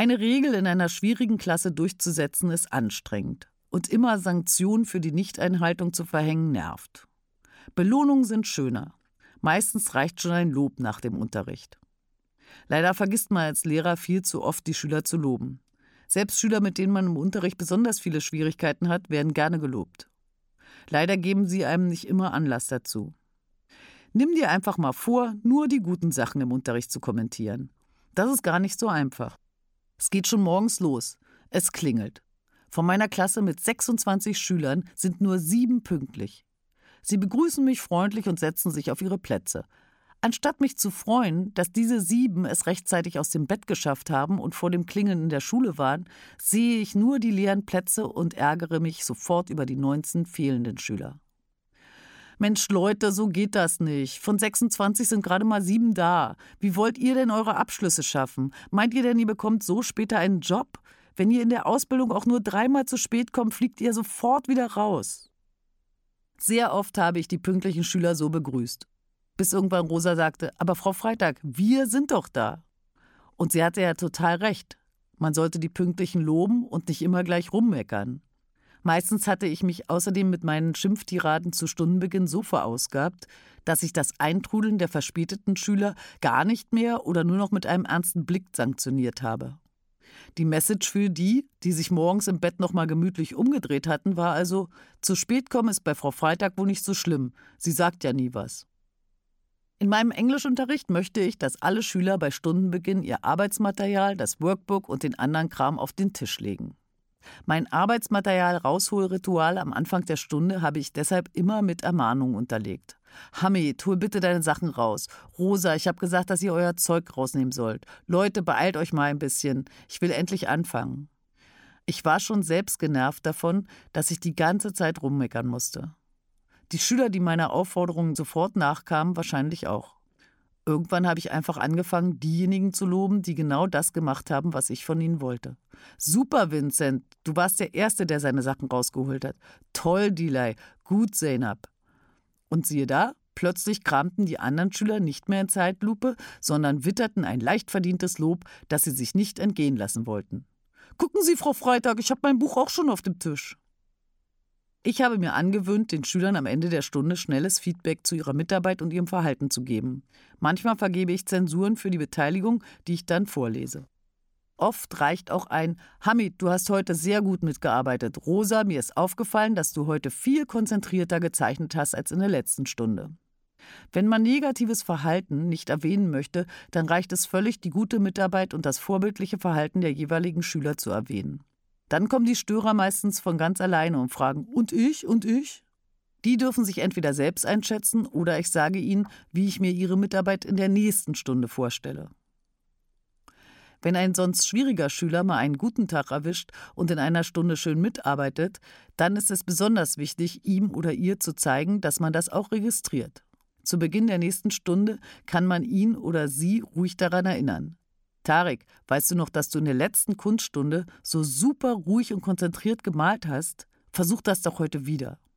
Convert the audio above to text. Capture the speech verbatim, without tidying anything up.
Eine Regel in einer schwierigen Klasse durchzusetzen ist anstrengend. Und immer Sanktionen für die Nichteinhaltung zu verhängen nervt. Belohnungen sind schöner. Meistens reicht schon ein Lob nach dem Unterricht. Leider vergisst man als Lehrer viel zu oft, die Schüler zu loben. Selbst Schüler, mit denen man im Unterricht besonders viele Schwierigkeiten hat, werden gerne gelobt. Leider geben sie einem nicht immer Anlass dazu. Nimm dir einfach mal vor, nur die guten Sachen im Unterricht zu kommentieren. Das ist gar nicht so einfach. Es geht schon morgens los. Es klingelt. Von meiner Klasse mit sechsundzwanzig Schülern sind nur sieben pünktlich. Sie begrüßen mich freundlich und setzen sich auf ihre Plätze. Anstatt mich zu freuen, dass diese sieben es rechtzeitig aus dem Bett geschafft haben und vor dem Klingeln in der Schule waren, sehe ich nur die leeren Plätze und ärgere mich sofort über die neunzehn fehlenden Schüler. Mensch, Leute, so geht das nicht. Von sechsundzwanzig sind gerade mal sieben da. Wie wollt ihr denn eure Abschlüsse schaffen? Meint ihr denn, ihr bekommt so später einen Job? Wenn ihr in der Ausbildung auch nur dreimal zu spät kommt, fliegt ihr sofort wieder raus. Sehr oft habe ich die pünktlichen Schüler so begrüßt. Bis irgendwann Rosa sagte, aber Frau Freitag, wir sind doch da. Und sie hatte ja total recht. Man sollte die Pünktlichen loben und nicht immer gleich rummeckern. Meistens hatte ich mich außerdem mit meinen Schimpftiraden zu Stundenbeginn so verausgabt, dass ich das Eintrudeln der verspäteten Schüler gar nicht mehr oder nur noch mit einem ernsten Blick sanktioniert habe. Die Message für die, die sich morgens im Bett noch mal gemütlich umgedreht hatten, war also, zu spät kommen ist bei Frau Freitag wohl nicht so schlimm. Sie sagt ja nie was. In meinem Englischunterricht möchte ich, dass alle Schüler bei Stundenbeginn ihr Arbeitsmaterial, das Workbook und den anderen Kram auf den Tisch legen. Mein Arbeitsmaterial-Rausholritual am Anfang der Stunde habe ich deshalb immer mit Ermahnungen unterlegt. Hamid, hol bitte deine Sachen raus. Rosa, ich habe gesagt, dass ihr euer Zeug rausnehmen sollt. Leute, beeilt euch mal ein bisschen. Ich will endlich anfangen. Ich war schon selbst genervt davon, dass ich die ganze Zeit rummeckern musste. Die Schüler, die meiner Aufforderungen sofort nachkamen, wahrscheinlich auch. Irgendwann habe ich einfach angefangen, diejenigen zu loben, die genau das gemacht haben, was ich von ihnen wollte. Super, Vincent, du warst der Erste, der seine Sachen rausgeholt hat. Toll, Dilay, gut, Zeynab. Und siehe da, plötzlich kramten die anderen Schüler nicht mehr in Zeitlupe, sondern witterten ein leicht verdientes Lob, das sie sich nicht entgehen lassen wollten. »Gucken Sie, Frau Freitag, ich habe mein Buch auch schon auf dem Tisch.« Ich habe mir angewöhnt, den Schülern am Ende der Stunde schnelles Feedback zu ihrer Mitarbeit und ihrem Verhalten zu geben. Manchmal vergebe ich Zensuren für die Beteiligung, die ich dann vorlese. Oft reicht auch ein »Hamid, du hast heute sehr gut mitgearbeitet. Rosa, mir ist aufgefallen, dass du heute viel konzentrierter gezeichnet hast als in der letzten Stunde.« Wenn man negatives Verhalten nicht erwähnen möchte, dann reicht es völlig, die gute Mitarbeit und das vorbildliche Verhalten der jeweiligen Schüler zu erwähnen. Dann kommen die Störer meistens von ganz alleine und fragen, und ich, und ich? Die dürfen sich entweder selbst einschätzen oder ich sage ihnen, wie ich mir ihre Mitarbeit in der nächsten Stunde vorstelle. Wenn ein sonst schwieriger Schüler mal einen guten Tag erwischt und in einer Stunde schön mitarbeitet, dann ist es besonders wichtig, ihm oder ihr zu zeigen, dass man das auch registriert. Zu Beginn der nächsten Stunde kann man ihn oder sie ruhig daran erinnern. Tarek, weißt du noch, dass du in der letzten Kunststunde so super ruhig und konzentriert gemalt hast? Versuch das doch heute wieder.